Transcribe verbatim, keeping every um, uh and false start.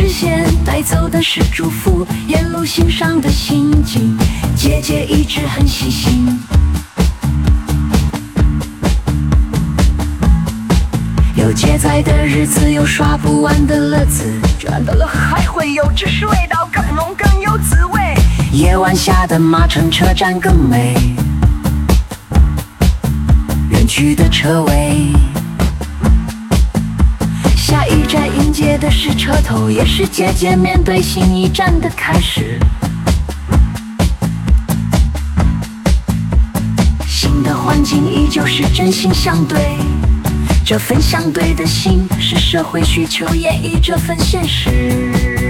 现，带走的是祝福，沿路欣赏的心境，姐姐一直很细心。有姐在的日子，有刷不完的乐子，赚到了还会有，只是味道更浓更有滋味。夜晚下的马城车站更美，远去的车尾。下一站迎接的是车头，也是姐姐面对新一站的开始。新的环境依旧是真心相对，这份相对的心是社会需求演绎这份现实。